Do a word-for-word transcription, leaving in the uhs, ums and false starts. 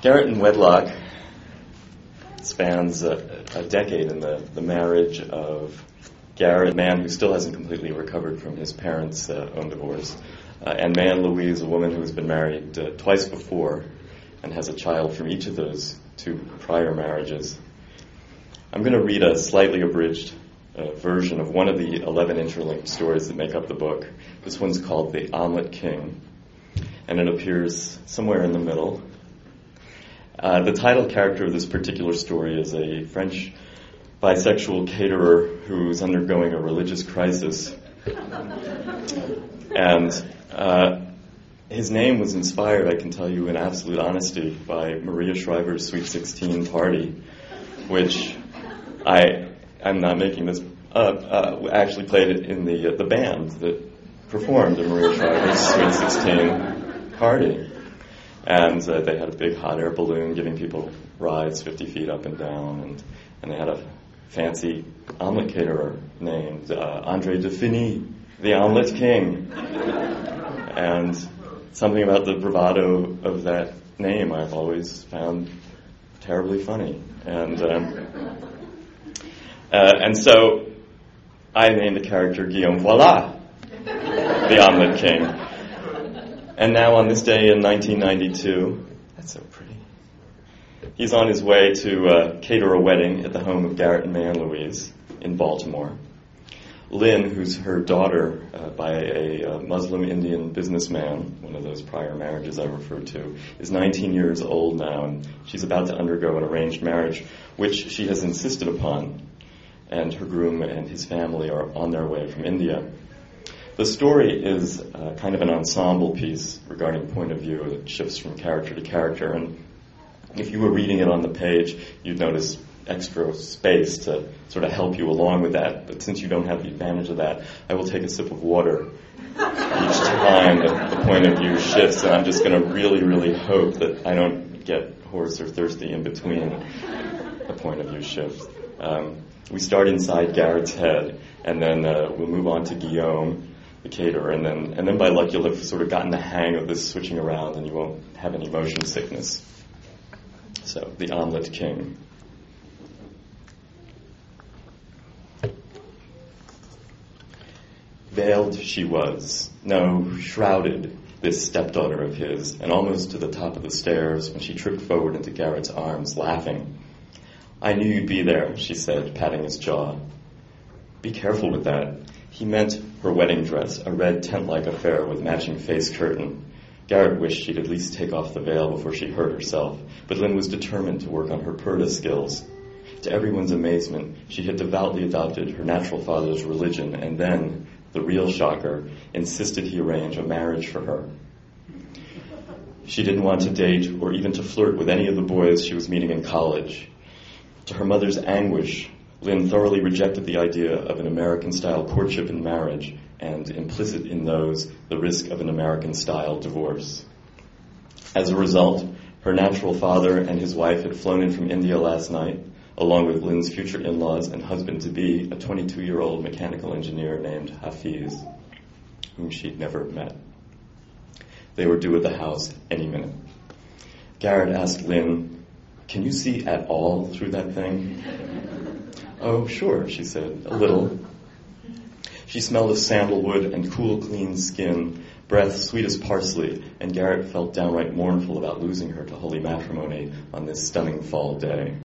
Garrett and Wedlock spans a, a decade in the, the marriage of Garrett, a man who still hasn't completely recovered from his parents' uh, own divorce, uh, and Marianne Louise, a woman who has been married uh, twice before and has a child from each of those two prior marriages. I'm going to read a slightly abridged uh, version of one of the eleven interlinked stories that make up the book. This one's called The Omelet King, and it appears somewhere in the middle. Uh, the title character of this particular story is a French bisexual caterer who's undergoing a religious crisis. And uh, his name was inspired, I can tell you in absolute honesty, by Maria Shriver's Sweet sixteen Party, which I, I'm not making this up, uh, actually played it in the, uh, the band that performed at Maria Shriver's Sweet sixteen Party. And uh, they had a big hot air balloon giving people rides fifty feet up and down, and, and they had a fancy omelet caterer named uh, Andre Defini, the Omelet King. And something about the bravado of that name I've always found terribly funny. And um, uh, and so I named the character Guillaume Voila, the Omelet King. And now on this day in nineteen ninety-two, that's so pretty, he's on his way to uh, cater a wedding at the home of Garrett and Marianne Louise in Baltimore. Lynn, who's her daughter uh, by a uh, Muslim Indian businessman, one of those prior marriages I referred to, is nineteen years old now, and she's about to undergo an arranged marriage, which she has insisted upon, and her groom and his family are on their way from India. The story is uh, kind of an ensemble piece regarding point of view that shifts from character to character, and if you were reading it on the page, you'd notice extra space to sort of help you along with that, but since you don't have the advantage of that, I will take a sip of water each time that the point of view shifts, and I'm just going to really, really hope that I don't get hoarse or thirsty in between the point of view shifts. Um, we start inside Garrett's head, and then uh, we'll move on to Guillaume, the caterer, and then and then by luck you'll have sort of gotten the hang of this switching around and you won't have any motion sickness. So, the Omelet King. Veiled she was, no, shrouded, this stepdaughter of his, and almost to the top of the stairs when she tripped forward into Garrett's arms, laughing. "I knew you'd be there," she said, patting his jaw. "Be careful with that." He meant her wedding dress, a red tent-like affair with matching face curtain. Garrett wished she'd at least take off the veil before she hurt herself, but Lynn was determined to work on her purdah skills. To everyone's amazement, she had devoutly adopted her natural father's religion, and then, the real shocker, insisted he arrange a marriage for her. She didn't want to date or even to flirt with any of the boys she was meeting in college. To her mother's anguish, Lynn thoroughly rejected the idea of an American-style courtship and marriage, and implicit in those, the risk of an American-style divorce. As a result, her natural father and his wife had flown in from India last night, along with Lynn's future in-laws and husband-to-be, a twenty-two-year-old mechanical engineer named Hafiz, whom she'd never met. They were due at the house any minute. Garrett asked Lynn, "Can you see at all through that thing?" "Oh, sure," she said, "a little." She smelled of sandalwood and cool, clean skin, breath sweet as parsley, and Garrett felt downright mournful about losing her to holy matrimony on this stunning fall day.